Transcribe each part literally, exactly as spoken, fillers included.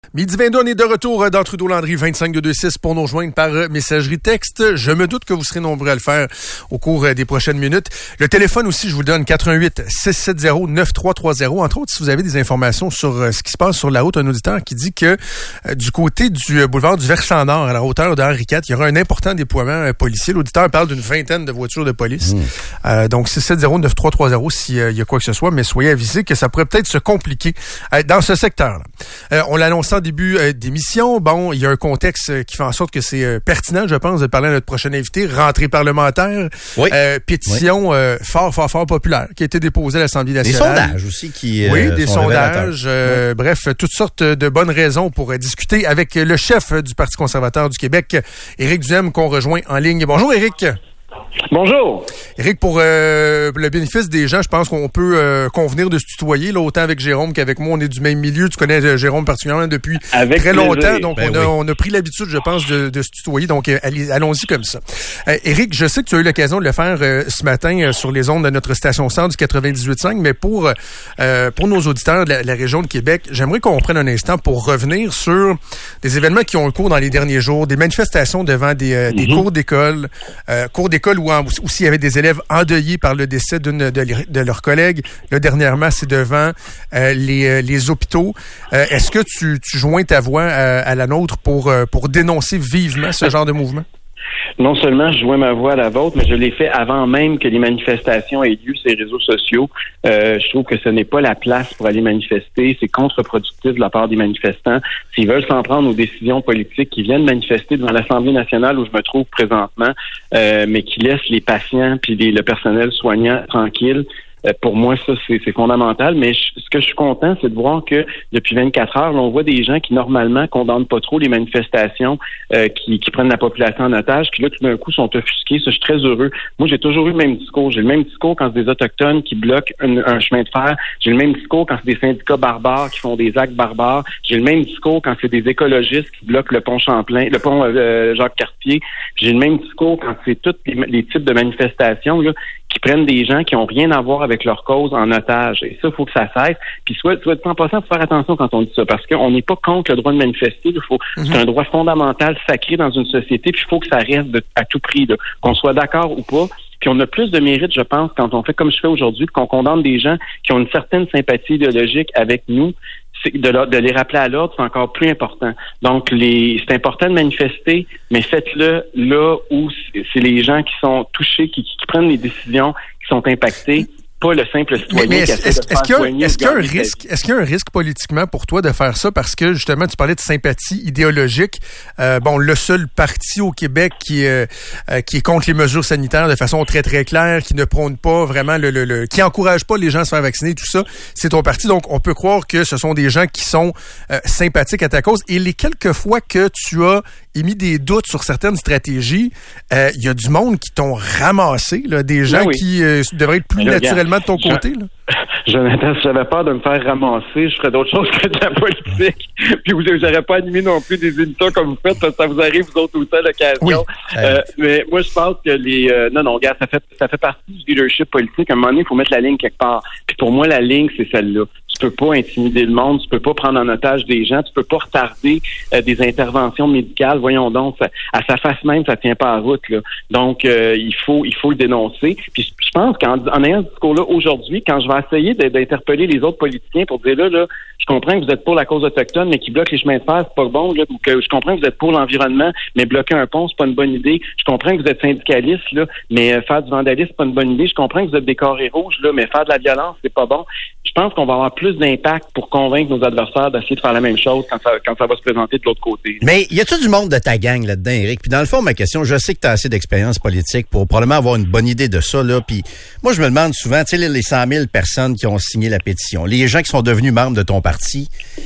Midi vingt-deux, on est de retour dans Trudeau-Landry, vingt-cinq deux deux six pour nous rejoindre par messagerie texte. Je me doute que vous serez nombreux à le faire au cours des prochaines minutes. Le téléphone aussi, je vous le donne, quatre un huit, six sept zéro, neuf trois trois zéro. Entre autres, si vous avez des informations sur ce qui se passe sur la route, un auditeur qui dit que euh, du côté du boulevard du Versant Nord, à la hauteur de Henri quatre, il y aura un important déploiement euh, policier. L'auditeur parle d'une vingtaine de voitures de police. Mmh. Euh, donc, six sept zéro, neuf trois trois zéro s'il euh, y a quoi que ce soit, mais soyez avisés que ça pourrait peut-être se compliquer euh, dans ce secteur-là. Euh, on l'a annoncé en début euh, d'émission. Bon, il y a un contexte qui fait en sorte que c'est euh, pertinent, je pense, de parler à notre prochain invité. Rentrée parlementaire, oui. euh, pétition oui. euh, fort, fort, fort populaire qui a été déposée à l'Assemblée nationale. Des sondages aussi qui euh, Oui, des sont sondages. Euh, oui. Bref, toutes sortes de bonnes raisons pour euh, discuter avec le chef du Parti conservateur du Québec, Éric Duhaime, qu'on rejoint en ligne. Bonjour, Éric. Bonjour. Éric, pour euh, le bénéfice des gens, je pense qu'on peut euh, convenir de se tutoyer, là, autant avec Jérôme qu'avec moi. On est du même milieu. Tu connais euh, Jérôme particulièrement depuis avec très plaisir. longtemps. Donc, ben on, a, oui. on a pris l'habitude, je pense, de, de se tutoyer. Donc, euh, allez, allons-y comme ça. Euh, Éric, je sais que tu as eu l'occasion de le faire euh, ce matin euh, sur les ondes de notre station centre du quatre-vingt-dix-huit cinq, mais pour euh, pour nos auditeurs de la, la région de Québec, j'aimerais qu'on prenne un instant pour revenir sur des événements qui ont eu cours dans les derniers jours, des manifestations devant des, euh, des mm-hmm. cours d'école, euh, cours d'école où en, aussi il y avait des élèves endeuillés par le décès d'une de, de leurs collègues. Là, dernièrement, c'est devant euh, les, les hôpitaux. Euh, est-ce que tu, tu joins ta voix à, à la nôtre pour, pour dénoncer vivement ce genre de mouvement? Non seulement je joins ma voix à la vôtre, mais je l'ai fait avant même que les manifestations aient lieu sur les réseaux sociaux. Euh, je trouve que ce n'est pas la place pour aller manifester. C'est contre-productif de la part des manifestants. S'ils veulent s'en prendre aux décisions politiques qui viennent manifester devant l'Assemblée nationale où je me trouve présentement, euh, mais qui laissent les patients puis les, le personnel soignant tranquilles, Euh, pour moi, ça, c'est, c'est fondamental. Mais je, ce que je suis content, c'est de voir que depuis vingt-quatre heures, là, on voit des gens qui, normalement, condamnent pas trop les manifestations, euh, qui, qui prennent la population en otage, qui, là, tout d'un coup, sont offusqués. Ça, je suis très heureux. Moi, j'ai toujours eu le même discours. J'ai le même discours quand c'est des Autochtones qui bloquent un, un chemin de fer. J'ai le même discours quand c'est des syndicats barbares qui font des actes barbares. J'ai le même discours quand c'est des écologistes qui bloquent le pont Champlain, le pont euh, Jacques-Cartier. J'ai le même discours quand c'est tous les, les types de manifestations, là, qui prennent des gens qui ont rien à voir avec leur cause en otage. Et ça, il faut que ça cesse. Puis soit, soit en passant, faut faire attention quand on dit ça, parce qu'on n'est pas contre le droit de manifester. Il faut, mm-hmm. C'est un droit fondamental, sacré dans une société, puis il faut que ça reste de, à tout prix, là, qu'on soit d'accord ou pas. Puis on a plus de mérite, je pense, quand on fait comme je fais aujourd'hui, qu'on condamne des gens qui ont une certaine sympathie idéologique avec nous. C'est de, de les rappeler à l'ordre, c'est encore plus important. Donc, les, c'est important de manifester, mais faites-le là où c'est les gens qui sont touchés, qui, qui prennent les décisions, qui sont impactés. Pas le simple citoyen mais, mais qui est-ce, essaie est-ce, de faire est-ce qu'il y a, soigner. Est-ce qu'il y a un risque, est-ce qu'il y a un risque politiquement pour toi de faire ça parce que justement tu parlais de sympathie idéologique. Euh, bon, le seul parti au Québec qui euh, qui est contre les mesures sanitaires de façon très très claire, qui ne prône pas vraiment le, le, le qui encourage pas les gens à se faire vacciner, tout ça, c'est ton parti. Donc on peut croire que ce sont des gens qui sont euh, sympathiques à ta cause. Et les quelques fois que tu as émis des doutes sur certaines stratégies, il euh, y a du monde qui t'ont ramassé, là, des gens oui. qui euh, devraient être plus naturellement de ton je, côté. Là. Jonathan, si j'avais peur de me faire ramasser, je ferais d'autres choses que de la politique. Puis vous n'aurez pas animé non plus des émissions comme vous faites, parce que ça vous arrive vous autres aussi à l'occasion. Oui. Euh, mais moi, je pense que les... Euh, non, non, regarde, ça fait, ça fait partie du leadership politique. À un moment donné, il faut mettre la ligne quelque part. Puis pour moi, la ligne, c'est celle-là. Tu peux pas intimider le monde, tu peux pas prendre en otage des gens, tu peux pas retarder euh, des interventions médicales. Voyons donc, ça, à sa face même, ça tient pas en route, là. Donc, euh, il faut il faut le dénoncer. Puis je pense qu'en en ayant ce discours-là aujourd'hui, quand je vais essayer de, d'interpeller les autres politiciens pour dire là, là, je comprends que vous êtes pour la cause autochtone, mais qui bloque les chemins de fer, c'est pas bon, là, ou que je comprends que vous êtes pour l'environnement, mais bloquer un pont, c'est pas une bonne idée. Je comprends que vous êtes syndicaliste, là, mais euh, faire du vandalisme, c'est pas une bonne idée. Je comprends que vous êtes des carrés rouges, là, mais faire de la violence, c'est pas bon. Je pense qu'on va avoir plus d'impact pour convaincre nos adversaires d'essayer de faire la même chose quand ça, quand ça va se présenter de l'autre côté. Mais y a-tu du monde de ta gang là-dedans, Éric? Puis dans le fond, ma question, je sais que tu as assez d'expérience politique pour probablement avoir une bonne idée de ça, là. Puis moi, je me demande souvent, tu sais, les cent mille personnes qui ont signé la pétition, les gens qui sont devenus membres de ton parti,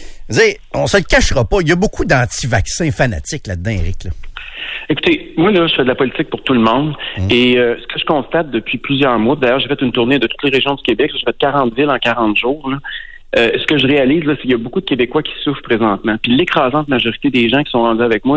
on se le cachera pas, il y a beaucoup d'anti-vaccins fanatiques là-dedans, Éric, là. Écoutez, moi, là, je fais de la politique pour tout le monde. Mmh. Et euh, ce que je constate depuis plusieurs mois, d'ailleurs, j'ai fait une tournée de toutes les régions du Québec, j'ai fait quarante villes en quarante jours, là. Euh, ce que je réalise, là, c'est qu'il y a beaucoup de Québécois qui souffrent présentement. Puis l'écrasante majorité des gens qui sont rendus avec moi, là,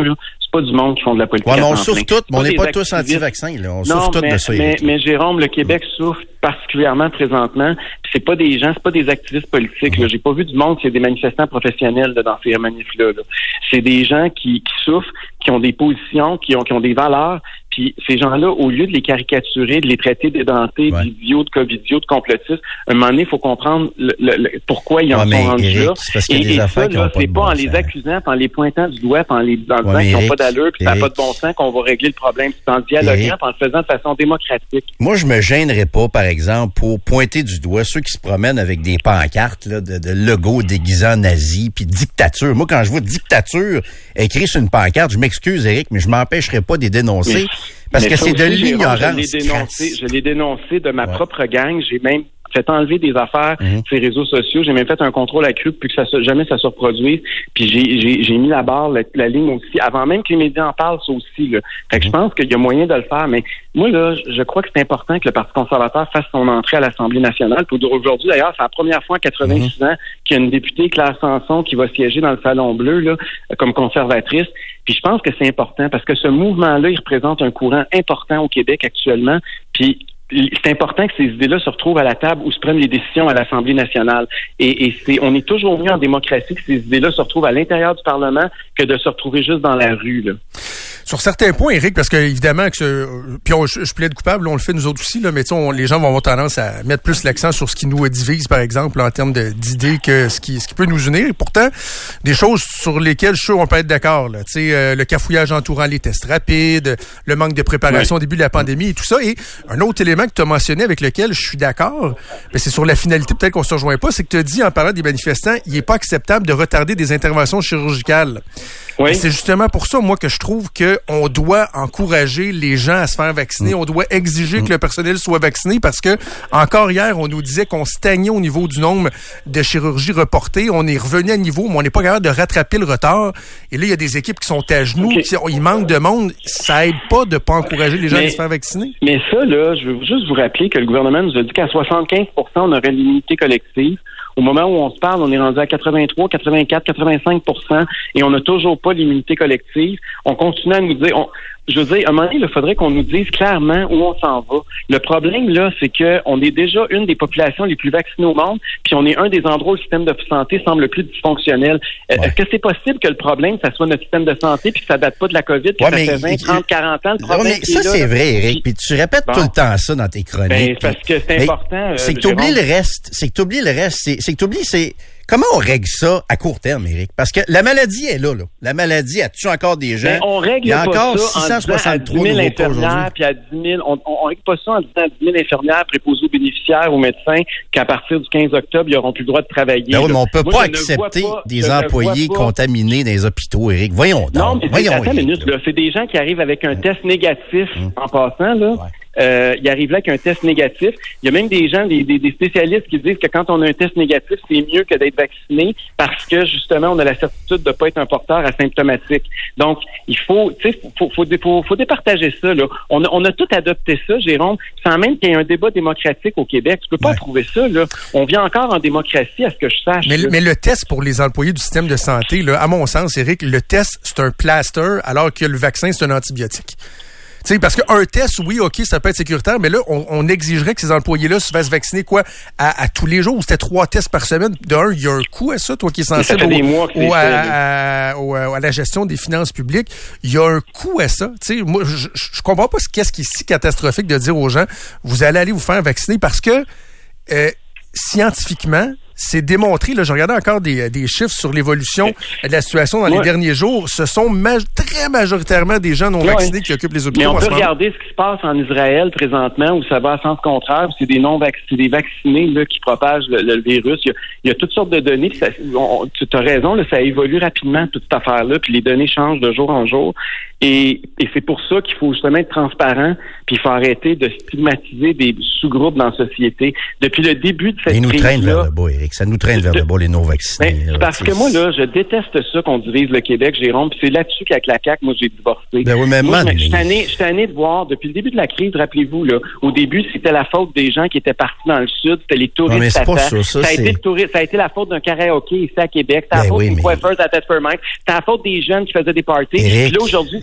c'est pas du monde qui font de la politique. Ouais, mais à on temps souffre plein. tous, mais on n'est pas activistes. tous anti-vaccins, là. On non, souffre tous mais, de ça. Mais, Éric. mais Jérôme, le Québec mmh. souffre particulièrement présentement. Puis c'est pas des gens, c'est pas des activistes politiques. Là. J'ai pas vu du monde, c'est des manifestants professionnels là, dans ces manifs-là. Là. C'est des gens qui, qui souffrent, qui ont des positions, qui ont, qui ont des valeurs. Puis ces gens-là, au lieu de les caricaturer, de les traiter d'édentés, ouais. d'idiots, de covidiots, de complotistes, à un moment donné, il faut comprendre le, le, le, pourquoi ils en ouais, sont rendus là. Parce qu'il y a des et, et affaires ça, qui là, c'est pas bon en sens. les accusant, en les pointant du doigt, en les en ouais, disant qu'ils n'ont Éric, pas d'allure, puis ça n'a pas de bon sens, qu'on va régler le problème. C'est en dialoguant, en le faisant de façon démocratique. Moi, je me gênerais pas, par exemple, pour pointer du doigt ceux qui se promènent avec des pancartes là, de, de logos déguisants nazis, puis dictature. Moi, quand je vois dictature écrit sur une pancarte, je m'excuse, Éric, mais je m'empêcherai pas de les dénoncer. Mais, parce mais que c'est de l'ignorance. Je l'ai dénoncé, je l'ai dénoncé de ma ouais. propre gang. J'ai même fait enlever des affaires mm-hmm. sur les réseaux sociaux. J'ai même fait un contrôle accru pour que ça se, jamais ça se reproduise. Puis j'ai, j'ai, j'ai mis la barre, la, la ligne aussi, avant même que les médias en parlent, ça aussi. Là. Fait que mm-hmm. je pense qu'il y a moyen de le faire. Mais moi, là, je crois que c'est important que le Parti conservateur fasse son entrée à l'Assemblée nationale. Puis aujourd'hui, d'ailleurs, c'est la première fois en quatre-vingt-six mm-hmm. ans qu'il y a une députée, Claire Sanson, qui va siéger dans le Salon Bleu là, comme conservatrice. Puis je pense que c'est important parce que ce mouvement-là, il représente un courant important au Québec actuellement. Puis c'est important que ces idées-là se retrouvent à la table où se prennent les décisions à l'Assemblée nationale. Et, et c'est, on est toujours mieux en démocratie que ces idées-là se retrouvent à l'intérieur du Parlement que de se retrouver juste dans la rue, là. Sur certains points, Éric, parce que évidemment que ce, puis on, je, je plaide coupable, on le fait nous autres aussi là, mais tu sais, les gens vont avoir tendance à mettre plus l'accent sur ce qui nous divise, par exemple, en termes de, d'idées que ce qui, ce qui peut nous unir. Et pourtant, des choses sur lesquelles je suis sûr on peut être d'accord. Là, tu sais, euh, le cafouillage entourant les tests rapides, le manque de préparation ouais. au début de la pandémie et tout ça. Et un autre élément que tu as mentionné avec lequel je suis d'accord, ben c'est sur la finalité. Peut-être qu'on se rejoint pas, c'est que tu as dit en parlant des manifestants, il est pas acceptable de retarder des interventions chirurgicales. Oui. C'est justement pour ça, moi, que je trouve que on doit encourager les gens à se faire vacciner. Mmh. On doit exiger mmh. que le personnel soit vacciné parce que, encore hier, on nous disait qu'on stagnait au niveau du nombre de chirurgies reportées. On est revenu à niveau, mais on n'est pas capable de rattraper le retard. Et là, il y a des équipes qui sont à genoux, okay. qui, il manque de monde. Ça aide pas de pas encourager les gens mais, à se faire vacciner. Mais ça, là, je veux juste vous rappeler que le gouvernement nous a dit qu'à soixante-quinze pour cent, on aurait l'immunité collective. Au moment où on se parle, on est rendu à quatre-vingt-trois, quatre-vingt-quatre, quatre-vingt-cinq pour cent et on n'a toujours pas l'immunité collective. On continue à nous dire... On, je veux dire, à un moment donné, il faudrait qu'on nous dise clairement où on s'en va. Le problème, là, c'est que on est déjà une des populations les plus vaccinées au monde, puis on est un des endroits où le système de santé semble le plus dysfonctionnel. Ouais. Est-ce que c'est possible que le problème, ça soit notre système de santé, puis que ça date pas de la COVID, que ouais, ça fait vingt, trente, quarante ans, le problème ouais, mais ça, là, c'est vrai, Éric, puis tu répètes bon. tout le temps ça dans tes chroniques. Ben, parce que c'est important. C'est que tu oublies le reste. C'est que tu oublies le reste. C'est, c'est que tu oublies, c'est... Comment on règle ça à court terme, Éric? Parce que la maladie est là, là. La maladie, elle tue encore des gens. Mais on règle Il y a pas encore ça six cent soixante-trois en disant à dix mille infirmières, puis à dix mille, on, on, on règle pas ça en disant à dix mille infirmières, préposées aux bénéficiaires, aux médecins, qu'à partir du quinze octobre, ils n'auront plus le droit de travailler. Ben oui, mais on peut Moi, pas accepter pas, des employés contaminés dans les hôpitaux, Éric. Voyons donc. Non, mais Voyons, attends une minute, là. C'est des gens qui arrivent avec un test négatif hum. en passant, là. Ouais. Euh, il arrive là avec un test négatif. Il y a même des gens, des, des, des spécialistes qui disent que quand on a un test négatif, c'est mieux que d'être vacciné parce que justement, on a la certitude de ne pas être un porteur asymptomatique. Donc, il faut, tu sais, faut, faut, faut, faut départager ça. Là. On a, on a tout adopté ça, Jérôme, sans même qu'il y ait un débat démocratique au Québec. Tu peux pas ouais. approuver ça. Là. On vient encore en démocratie, à ce que je sache. Mais, mais le test pour les employés du système de santé, là, à mon sens, Éric, le test, c'est un plaster, alors que le vaccin, c'est un antibiotique. Tu sais, parce qu'un test, oui, OK, ça peut être sécuritaire, mais là, on, on exigerait que ces employés-là se fassent vacciner, quoi, à, à tous les jours, ou c'était trois tests par semaine. D'un, il y a un coût à ça, toi qui es sensible au, au, à, à, au, à la gestion des finances publiques. Il y a un coût à ça. Tu sais, moi, je, je comprends pas ce qu'est-ce qui est si catastrophique de dire aux gens, vous allez aller vous faire vacciner parce que, euh, scientifiquement, c'est démontré, là, je regardais encore des, des chiffres sur l'évolution de la situation dans ouais. les derniers jours. Ce sont ma- très majoritairement des gens non ouais. vaccinés qui occupent les hôpitaux. Mais on en peut ce regarder moment. Ce qui se passe en Israël présentement, où ça va à sens contraire, où c'est des non vaccinés, des vaccinés là, qui propagent le, le virus. Il y, a, il y a toutes sortes de données. Ça, on, tu as raison, là, ça évolue rapidement, toute cette affaire-là, puis les données changent de jour en jour. Et, et c'est pour ça qu'il faut justement être transparent, puis il faut arrêter de stigmatiser des sous-groupes dans la société. Depuis le début de cette crise-là... Ils nous traînent vers le bas, Éric. Ça nous traîne vers le bas, les non-vaccinés. Ben, là, parce que moi, là, je déteste ça qu'on divise le Québec, Jérôme, puis c'est là-dessus qu'avec la C A Q, moi, j'ai divorcé. Ben oui, mais moi, man, je suis tanné, je suis tanné de voir, depuis le début de la crise, rappelez-vous, là, au début, c'était la faute des gens qui étaient partis dans le sud, c'était les touristes. Non, mais c'est pas ça, ça, ça, a c'est... été le tourisme, ça a été la faute d'un karaoké ici à Québec, c'était ben la faute oui, des mais... coiffeurs à Tête Mike, c'était la faute des jeunes qui faisaient des parties. Éric, puis là, aujourd'hui,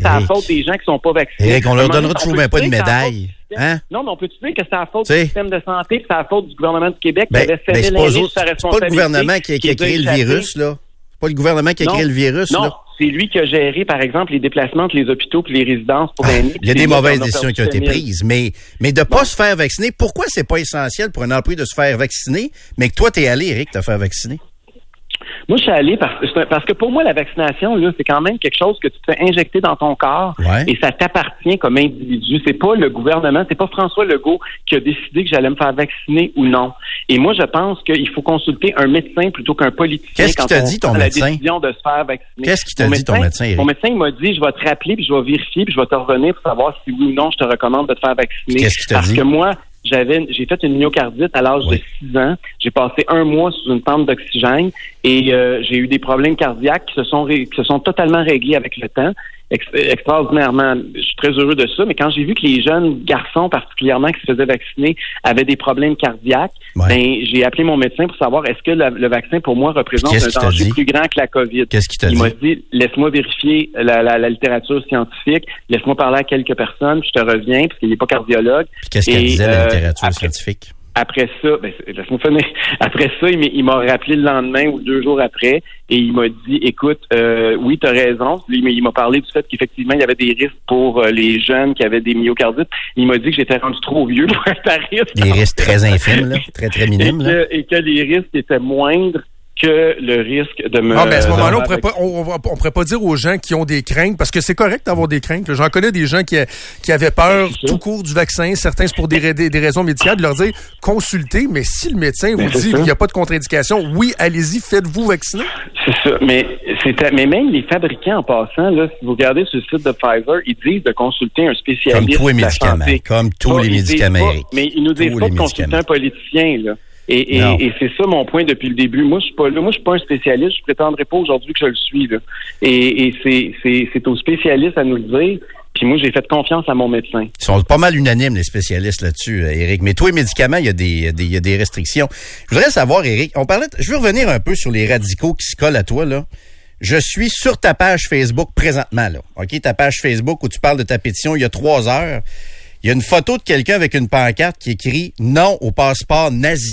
c'est la faute des gens qui sont pas vaccinés? Éric, on leur donnera toujours même pas de médaille. Hein? Non, mais on peut-tu dire que c'est la faute du système de santé, puis c'est la faute du gouvernement du Québec ben, qui avait ben, cédé l'indice sa responsabilité? C'est pas le gouvernement qui a, qui a créé le virus, là. C'est pas le gouvernement qui a créé le virus, non. là. Non, c'est lui qui a géré, par exemple, les déplacements entre les hôpitaux et les résidences pour aînés. Il y a des mauvaises décisions qui ont été prises, mais, mais de pas bon. se faire vacciner, pourquoi c'est pas essentiel pour un employé de se faire vacciner, mais que toi, t'es allé, Éric, te faire vacciner? Moi, je suis allé parce, parce que pour moi, la vaccination, là, c'est quand même quelque chose que tu te fais injecter dans ton corps ouais. et ça t'appartient comme individu. C'est pas le gouvernement, c'est pas François Legault qui a décidé que j'allais me faire vacciner ou non. Et moi, je pense qu'il faut consulter un médecin plutôt qu'un politicien. Qu'est-ce qu'il t'a dit, ton médecin? La décision de se faire vacciner. Qu'est-ce qu'il t'a dit, ton médecin, Éric? Mon médecin, il m'a dit, je vais te rappeler, puis je vais vérifier, puis je vais te revenir pour savoir si oui ou non je te recommande de te faire vacciner. Qu'est-ce qu'il t'a parce dit? que moi, J'avais, j'ai fait une myocardite à l'âge oui. de six ans. J'ai passé un mois sous une tente d'oxygène et euh, j'ai eu des problèmes cardiaques qui se sont ré, qui se sont totalement réglés avec le temps. Ex- extraordinairement, je suis très heureux de ça. Mais quand j'ai vu que les jeunes garçons, particulièrement qui se faisaient vacciner, avaient des problèmes cardiaques, ouais. ben j'ai appelé mon médecin pour savoir est-ce que la, le vaccin pour moi représente un danger plus grand que la COVID. Qu'est-ce qu'il t'a Il dit? m'a dit laisse-moi vérifier la, la, la littérature scientifique, laisse-moi parler à quelques personnes, puis je te reviens parce qu'il n'est pas cardiologue. Puis qu'est-ce qu'elle et, disait la littérature après, scientifique? Après ça, ben, laisse-moi finir. Après ça, il, il m'a rappelé le lendemain ou deux jours après et il m'a dit, écoute, euh, oui, tu as raison. Lui, il m'a parlé du fait qu'effectivement, il y avait des risques pour euh, les jeunes qui avaient des myocardites. Il m'a dit que j'étais rendu trop vieux pour être à risque. Des risques très infimes, là, très, très minimes. Et, que, et que les risques étaient moindres que le risque de me... Ah, mais à ce moment-là, on pourrait pas, on, on, on pourrait pas dire aux gens qui ont des craintes, parce que c'est correct d'avoir des craintes. J'en connais des gens qui, qui avaient peur tout court du vaccin, certains c'est pour des, des, des raisons médicales, de leur dire consultez, mais si le médecin vous dit qu'il n'y a pas de contre-indication, oui, allez-y, faites-vous vacciner. C'est ça, mais, c'est, mais même les fabricants en passant, là, si vous regardez sur le site de Pfizer, ils disent de consulter un spécialiste. Comme tous les médicaments, comme tous les médicaments. Pas, mais ils nous disent pas de consulter un politicien, là. Et, et, et c'est ça mon point depuis le début. Moi, je suis pas là. Moi, je suis pas un spécialiste. Je prétendrai pas aujourd'hui que je le suis. Là. Et, et c'est, c'est, c'est aux spécialistes à nous le dire. Puis moi, j'ai fait confiance à mon médecin. Ils sont pas mal unanimes, les spécialistes là-dessus, Éric. Mais toi, les médicaments, il y a des, des, il y a des restrictions. Je voudrais savoir, Éric, on parlait, de, je veux revenir un peu sur les radicaux qui se collent à toi, là. Je suis sur ta page Facebook présentement, là. OK? Ta page Facebook où tu parles de ta pétition il y a trois heures. Il y a une photo de quelqu'un avec une pancarte qui écrit « Non au passeport nazitaire ».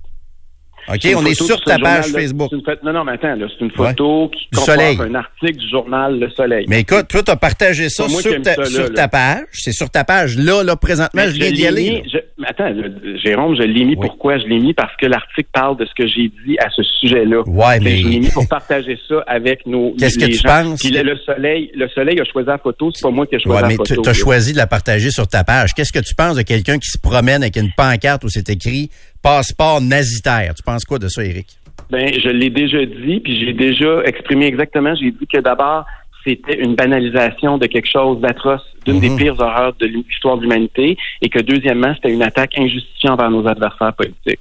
OK, on est sur ta page journal, Facebook. Là, une, non, non, mais attends, là, c'est une photo ouais. qui comporte un article du journal Le Soleil. Mais écoute, toi, tu as partagé ça sur, ta, ça, là, sur là. ta page. C'est sur ta page. Là, là, présentement, mais je viens d'y aller. Mis, je, mais attends, là, Jérôme, je l'ai mis. Oui. Pourquoi? Je l'ai mis parce que l'article parle de ce que j'ai dit à ce sujet-là. Ouais, mais... Je l'ai mis pour partager ça avec nos Qu'est-ce les que tu gens. penses? Puis le, le Soleil, le Soleil a choisi la photo. C'est pas moi qui ai choisi ouais, la mais photo. Tu as choisi de la partager sur ta page. Qu'est-ce que tu penses de quelqu'un qui se promène avec une pancarte où c'est écrit « Passeport nazitaire ». Tu penses quoi de ça, Éric? Ben, je l'ai déjà dit, puis j'ai déjà exprimé exactement. J'ai dit que d'abord, c'était une banalisation de quelque chose d'atroce, d'une mm-hmm. des pires horreurs de l'histoire de l'humanité, et que deuxièmement, c'était une attaque injustifiée envers nos adversaires politiques.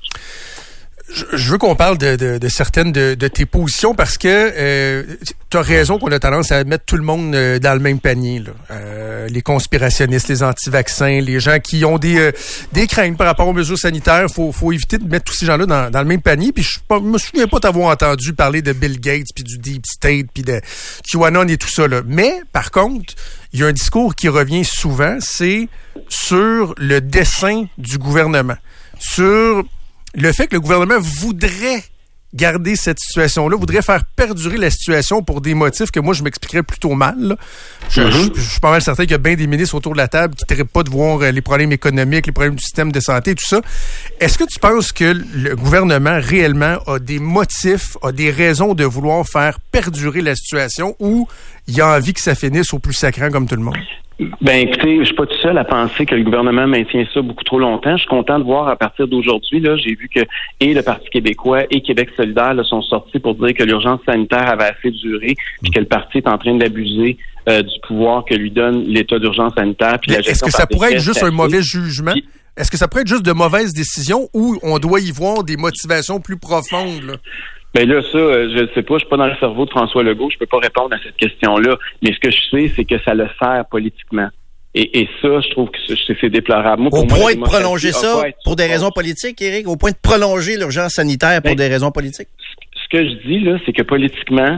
Je veux qu'on parle de, de, de certaines de, de tes positions parce que euh, tu as raison qu'on a tendance à mettre tout le monde euh, dans le même panier. Là. Euh, les conspirationnistes, les anti-vaccins, les gens qui ont des euh, des craintes par rapport aux mesures sanitaires. Faut faut éviter de mettre tous ces gens-là dans, dans le même panier. Puis je, je me souviens pas t'avoir entendu parler de Bill Gates puis du Deep State puis de QAnon et tout ça. Là. Mais par contre, il y a un discours qui revient souvent, c'est sur le dessein du gouvernement, sur le fait que le gouvernement voudrait garder cette situation-là, voudrait faire perdurer la situation pour des motifs que moi, je m'expliquerais plutôt mal. Là. Je, mm-hmm. je, je suis pas mal certain qu'il y a bien des ministres autour de la table qui ne traitent pas de voir les problèmes économiques, les problèmes du système de santé, tout ça. Est-ce que tu penses que le gouvernement réellement a des motifs, a des raisons de vouloir faire perdurer la situation ou il a envie que ça finisse au plus sacrant comme tout le monde? Ben, écoutez, je suis pas tout seul à penser que le gouvernement maintient ça beaucoup trop longtemps. Je suis content de voir à partir d'aujourd'hui, là, j'ai vu que et le Parti québécois et Québec solidaire là, sont sortis pour dire que l'urgence sanitaire avait assez duré, puis que le parti est en train d'abuser euh, du pouvoir que lui donne l'état d'urgence sanitaire. Puis la gestion Est-ce que ça pourrait être juste un mauvais puis, jugement? Est-ce que ça pourrait être juste de mauvaises décisions ou on doit y voir des motivations plus profondes, là? Ben là, ça, je ne sais pas, je suis pas dans le cerveau de François Legault, je peux pas répondre à cette question-là. Mais ce que je sais, c'est que ça le sert politiquement. Et, et ça, je trouve que c'est, c'est déplorable. Moi, Au pour point moi, de prolonger ça pour des raisons politiques, Éric? Au point de prolonger l'urgence sanitaire pour ben, des raisons politiques? Ce que je dis, là, c'est que politiquement,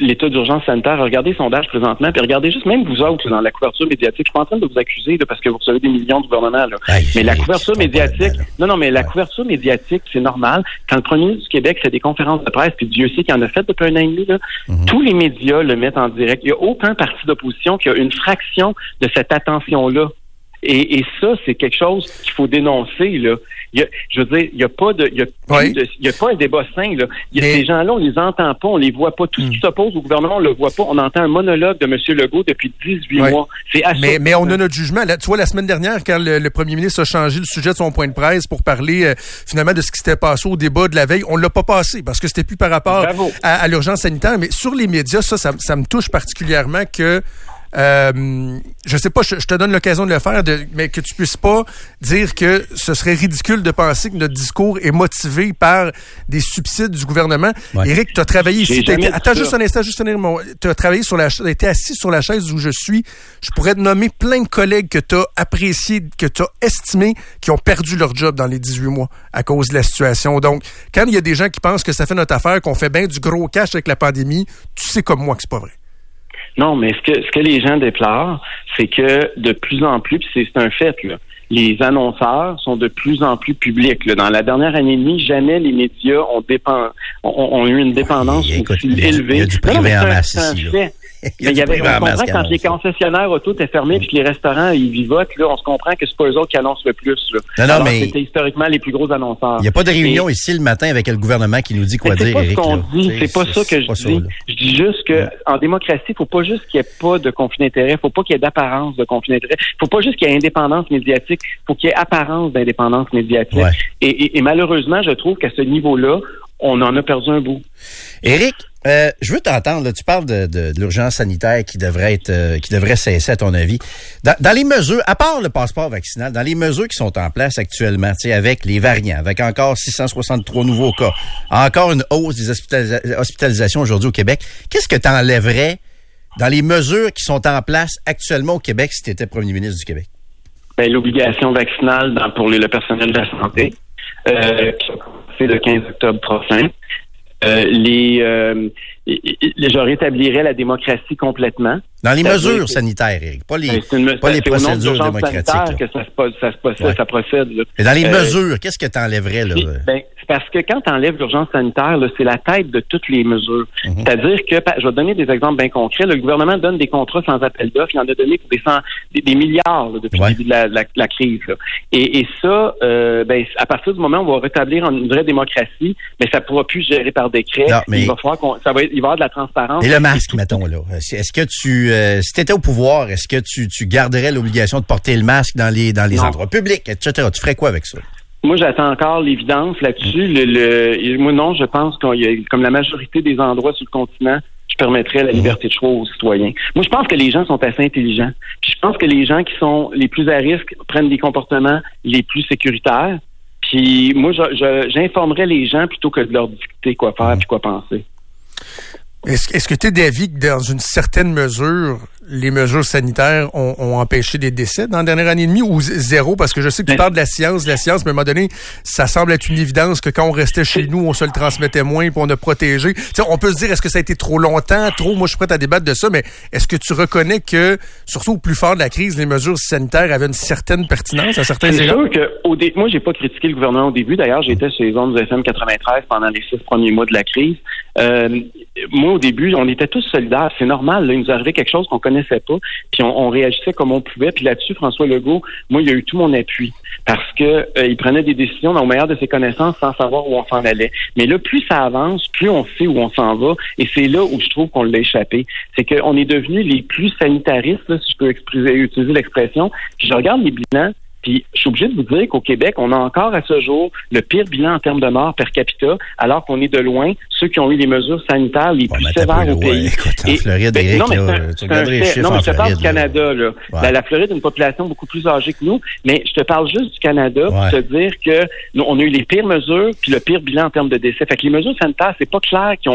l'état d'urgence sanitaire. Regardez le sondage présentement, puis regardez juste, même vous autres, dans la couverture médiatique, je suis pas en train de vous accuser là, parce que vous recevez des millions de gouvernements. Là. Aïe, mais la couverture médiatique, là. non, non, mais la ouais. couverture médiatique, c'est normal. Quand le premier ministre du Québec fait des conférences de presse, puis Dieu sait qu'il en a fait depuis un an et demi, là, mm-hmm. tous les médias le mettent en direct. Il n'y a aucun parti d'opposition qui a une fraction de cette attention-là. Et, et ça, c'est quelque chose qu'il faut dénoncer, là. Il y a, je veux dire, il n'y a pas de, il y a, oui. de, il y a pas un débat sain, là. Il y a Mais... ces gens-là, on les entend pas, on les voit pas. Tout ce qui s'oppose au gouvernement, on le voit pas. On entend un monologue de M. Legault depuis dix-huit oui. mois. C'est mais, mais on a notre jugement. Là, tu vois, la semaine dernière, quand le, le premier ministre a changé le sujet de son point de presse pour parler euh, finalement de ce qui s'était passé au débat de la veille, on l'a pas passé parce que c'était plus par rapport à, à l'urgence sanitaire. Mais sur les médias, ça, ça, ça me touche particulièrement que Euh, je sais pas, je, je te donne l'occasion de le faire, de, mais que tu puisses pas dire que ce serait ridicule de penser que notre discours est motivé par des subsides du gouvernement. Ouais. Éric, tu as travaillé ici. Été, attends juste un instant, juste un instant. Tu as travaillé sur la chaise, été assis sur la chaise où je suis. Je pourrais te nommer plein de collègues que tu as appréciés, que tu as estimés, qui ont perdu leur job dans les dix-huit mois à cause de la situation. Donc, quand il y a des gens qui pensent que ça fait notre affaire, qu'on fait bien du gros cash avec la pandémie, tu sais comme moi que c'est pas vrai. Non, mais ce que ce que les gens déplorent, c'est que de plus en plus, puis c'est, c'est un fait, là, les annonceurs sont de plus en plus publics. Là. Dans la dernière année et demie, jamais les médias ont, dépend, ont, ont eu une dépendance oui, écoute, aussi élevée. Il y a du privé en masse ici. Là. Il y a, il y avait, on comprend que quand les concessionnaires auto étaient fermés puis que les restaurants ils vivotent, là, on se comprend que c'est pas eux autres qui annoncent le plus. Là. Non, non, Alors, mais c'était historiquement les plus gros annonceurs. Il n'y a pas de réunion et... ici le matin avec le gouvernement qui nous dit quoi c'est dire, pas Éric. Ce qu'on là. dit, c'est, c'est pas ça que je dis. Ça, je dis juste que ouais. en démocratie, il faut pas juste qu'il y ait pas de conflit d'intérêt, faut pas qu'il y ait d'apparence de conflit d'intérêt, faut pas juste qu'il y ait indépendance médiatique, faut qu'il y ait apparence d'indépendance médiatique. Ouais. Et, et, et malheureusement, je trouve qu'à ce niveau-là, on en a perdu un bout. Éric, euh, je veux t'entendre. Là, tu parles de, de, de l'urgence sanitaire qui devrait être, euh, qui devrait cesser à ton avis. Dans, dans les mesures, à part le passeport vaccinal, dans les mesures qui sont en place actuellement, tu sais, avec les variants, avec encore six cent soixante-trois nouveaux cas, encore une hausse des hospitalis- hospitalisations aujourd'hui au Québec, qu'est-ce que tu enlèverais dans les mesures qui sont en place actuellement au Québec si tu étais premier ministre du Québec? Ben, l'obligation vaccinale dans, pour les, le personnel de la santé, euh, qui va commencer le quinze octobre prochain. Euh, les, euh, je rétablirais la démocratie complètement. Dans les mesures dire, sanitaires, Éric, pas les, une, pas les procédures démocratiques. Que ça, se, ça, se procède, ouais. ça procède. Là. Mais dans les euh, mesures, qu'est-ce que tu enlèverais? Là? Ben, c'est parce que quand tu enlèves l'urgence sanitaire, là, c'est la tête de toutes les mesures. Mm-hmm. C'est-à-dire que, je vais te donner des exemples bien concrets. Là, le gouvernement donne des contrats sans appel d'offres. Il en a donné pour des, cent, des, des milliards là, depuis ouais. le début de la, la, la crise. Là. Et, et ça, euh, ben, à partir du moment où on va rétablir une vraie démocratie, ben, ça ne pourra plus gérer par décret. Non, mais... Il va falloir qu'on, ça va, il va y avoir de la transparence. Et le masque, mettons, là. Est-ce que tu, euh, si tu étais au pouvoir, est-ce que tu, tu garderais l'obligation de porter le masque dans les, dans les endroits publics, et cetera? Tu ferais quoi avec ça? Moi, j'attends encore l'évidence là-dessus. Le, le, moi, non, je pense qu'il y a, comme la majorité des endroits sur le continent, je permettrais la liberté de choix aux citoyens. Moi, je pense que les gens sont assez intelligents. Puis je pense que les gens qui sont les plus à risque prennent des comportements les plus sécuritaires. Puis moi, je, je, j'informerais les gens plutôt que de leur dicter quoi faire puis quoi penser. Est-ce, est-ce que tu es d'avis que dans une certaine mesure, les mesures sanitaires ont, ont empêché des décès dans la dernière année et demie ou zéro? Parce que je sais que tu parles de la science. La science, mais à un moment donné, ça semble être une évidence que quand on restait chez nous, on se le transmettait moins puis on a protégé. T'sais, on peut se dire, est-ce que ça a été trop longtemps, trop? Moi, je suis prêt à débattre de ça, mais est-ce que tu reconnais que, surtout au plus fort de la crise, les mesures sanitaires avaient une certaine pertinence à certains égards? C'est sûr que, au dé- moi, j'ai pas critiqué le gouvernement au début. D'ailleurs, j'étais sur les ondes du F M quatre-vingt-treize pendant les six premiers mois de la crise. Euh, moi, au début, on était tous solidaires. C'est normal, là, il nous arrivait quelque chose qu'on connaissait pas, puis on, on réagissait comme on pouvait. Puis là-dessus, François Legault, moi, il a eu tout mon appui parce que euh, il prenait des décisions au meilleur de ses connaissances sans savoir où on s'en allait. Mais là, plus ça avance, plus on sait où on s'en va, et c'est là où je trouve qu'on l'a échappé. C'est qu'on est devenus les plus sanitaristes, là, si je peux exprimer, utiliser l'expression. Puis je regarde les bilans. Puis, je suis obligé de vous dire qu'au Québec, on a encore à ce jour le pire bilan en termes de morts per capita, alors qu'on est de loin ceux qui ont eu les mesures sanitaires les bon, plus sévères au pays. Ouais, écoute, en Floride, ben, Éric, non, mais là, c'est un, tu c'est un les fait. Non, mais je te parle du Canada, là. Ouais. La, la Floride a une population beaucoup plus âgée que nous, mais je te parle juste du Canada ouais. pour te dire que nous, on a eu les pires mesures puis le pire bilan en termes de décès. Fait que les mesures sanitaires, c'est pas clair qu'ils ont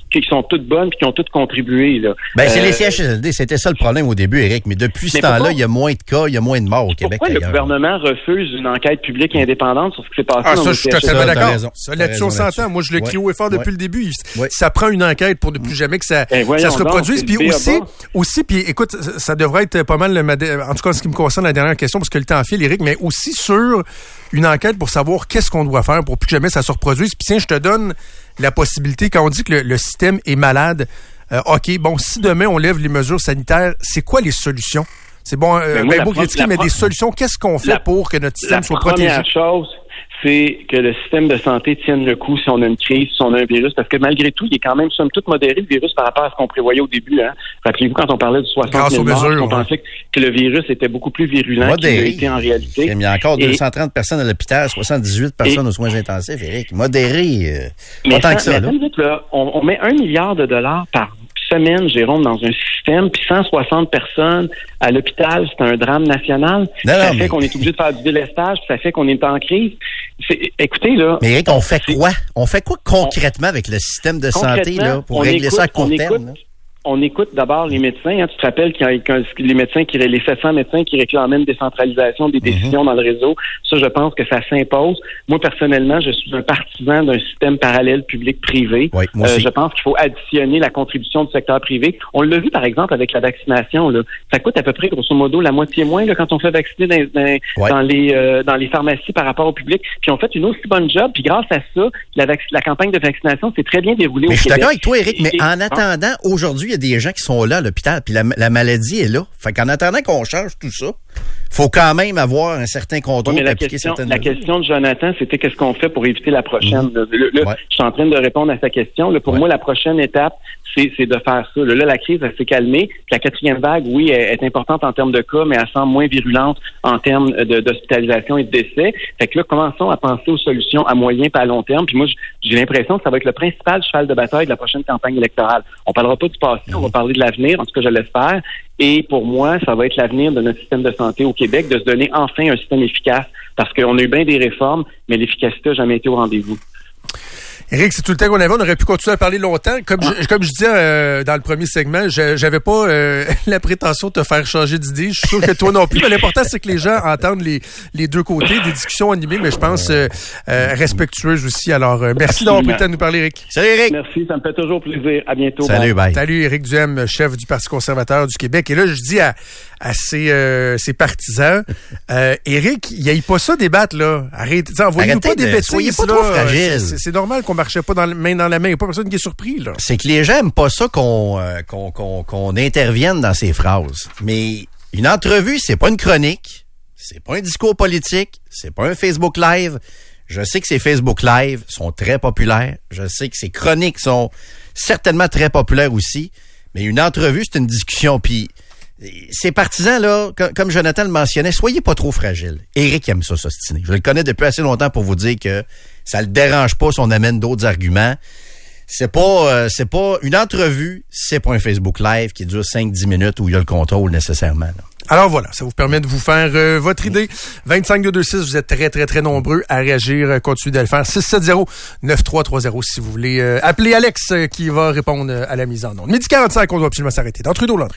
qui sont toutes bonnes puis qui ont toutes contribué. Là. Ben, c'est euh, les C H S L D. C'était ça le problème au début, Éric. Mais depuis ce mais temps-là, il y a moins de cas, il y a moins de morts au Québec. Pourquoi le gouvernement refuse une enquête publique et indépendante sur ce qui s'est passé ah, dans ça, le je suis totalement d'accord. Ça, là-dessus, on s'entend. Moi, je le crie haut et fort depuis le début. Ça prend une enquête pour ne plus jamais que ça, ben, ça se reproduise. Puis aussi, aussi, puis écoute, ça devrait être pas mal, en tout cas, ce qui me concerne, la dernière question, parce que le temps file, Éric, mais aussi sur une enquête pour savoir qu'est-ce qu'on doit faire pour plus jamais ça se reproduise. Puis tiens, je te donne la possibilité, quand on dit que le, le système est malade, euh, OK, bon, si demain on lève les mesures sanitaires, c'est quoi les solutions? C'est bon, euh, ben, ben beau critiquer, mais des solutions, qu'est-ce qu'on fait la, pour que notre système soit protégé? La première chose, c'est que le système de santé tienne le coup si on a une crise, si on a un virus, parce que malgré tout, il est quand même somme toute modéré, le virus, par rapport à ce qu'on prévoyait au début. Hein. Rappelez-vous, quand on parlait du soixante mille morts, on pensait que le virus était beaucoup plus virulent modéré. qu'il était en réalité. Il y a encore Et... deux cent trente personnes à l'hôpital, soixante-dix-huit personnes Et... aux soins intensifs, Éric. Modéré, euh, mais pas tant que ça. Là. Minute, là, on, on met un milliard de dollars par semaine, Jérôme, dans un système, puis cent soixante personnes à l'hôpital, c'est un drame national. Non, ça non, fait mais... qu'on est obligé de faire du délestage, puis ça fait qu'on est en crise. C'est, écoutez, là... Mais Éric, on fait quoi? On fait quoi concrètement on, avec le système de santé là, pour régler écoute, ça à court terme? Écoute, on écoute d'abord les médecins. Hein. Tu te rappelles qu'il y a, qu'il y a les médecins qui les sept cents médecins qui réclamaient une décentralisation des décisions mm-hmm. dans le réseau. Ça, je pense que ça s'impose. Moi, personnellement, je suis un partisan d'un système parallèle public-privé. Oui, moi aussi. Euh, je pense qu'il faut additionner la contribution du secteur privé. On l'a vu, par exemple, avec la vaccination. Là. Ça coûte à peu près, grosso modo, la moitié moins là, quand on fait vacciner dans, dans, ouais. dans, les, euh, dans les pharmacies par rapport au public. Puis on fait une aussi bonne job. Puis grâce à ça, la, vac- la campagne de vaccination s'est très bien déroulée mais au je suis Québec. d'accord avec toi, Éric, mais Et, en attendant, aujourd'hui, il y a des gens qui sont là à l'hôpital, puis la, la maladie est là. Fait qu'en attendant qu'on change tout ça, faut quand même avoir un certain contrôle. Oui, mais la question, la question de Jonathan, c'était qu'est-ce qu'on fait pour éviter la prochaine. Mmh. Là, là, ouais. Je suis en train de répondre à sa question. Là, pour ouais. moi, la prochaine étape, c'est, c'est de faire ça. Là, là, la crise, elle s'est calmée. Puis la quatrième vague, oui, elle est importante en termes de cas, mais elle semble moins virulente en termes de, d'hospitalisation et de décès. Fait que là, commençons à penser aux solutions à moyen et à long terme. Puis moi, j'ai l'impression que ça va être le principal cheval de bataille de la prochaine campagne électorale. On parlera pas du passé, mmh. on va parler de l'avenir. En tout cas, je l'espère. Et pour moi, ça va être l'avenir de notre système de santé au Québec, de se donner enfin un système efficace, parce qu'on a eu bien des réformes, mais l'efficacité n'a jamais été au rendez-vous. Éric, c'est tout le temps qu'on avait. On aurait pu continuer à parler longtemps. Comme je, comme je disais euh, dans le premier segment, je, j'avais pas euh, la prétention de te faire changer d'idée. Je suis sûr que toi non plus. Mais l'important, c'est que les gens entendent les, les deux côtés, des discussions animées, mais je pense euh, euh, respectueuses aussi. Alors, euh, merci Absolument. d'avoir pris le temps de nous parler, Éric. Salut, Éric. Merci, ça me fait toujours plaisir. À bientôt. Salut, bye. Salut, Éric Duhem, chef du Parti conservateur du Québec. Et là, je dis à, à ses, euh, ses partisans, euh, Éric, il n'y a pas ça débattre, là. Arrêtez, envoyez-nous pas des bêtises. Soyez pas trop fragiles. C'est, c'est normal qu'on marchait pas dans le main dans la main. Il n'y a pas personne qui est surpris, là. C'est que les gens n'aiment pas ça qu'on, euh, qu'on, qu'on, qu'on intervienne dans ces phrases. Mais une entrevue, c'est pas une chronique, c'est pas un discours politique, c'est pas un Facebook Live. Je sais que ces Facebook Live sont très populaires. Je sais que ces chroniques sont certainement très populaires aussi. Mais une entrevue, c'est une discussion. Puis ces partisans, là, comme Jonathan le mentionnait, soyez pas trop fragiles. Éric aime ça, s'ostiner. Je le connais depuis assez longtemps pour vous dire que ça le dérange pas si on amène d'autres arguments. C'est pas, euh, c'est pas une entrevue, c'est pas un Facebook Live qui dure cinq dix minutes où il y a le contrôle nécessairement, là. Alors voilà, ça vous permet de vous faire euh, votre idée. vingt-cinq deux deux six, vous êtes très, très, très nombreux à réagir. Euh, continuez de le faire. six sept zéro neuf trois trois zéro si vous voulez euh, appeler Alex euh, qui va répondre euh, à la mise en onde. Midi quarante-cinq, on doit absolument s'arrêter. Dans Trudeau-Landry.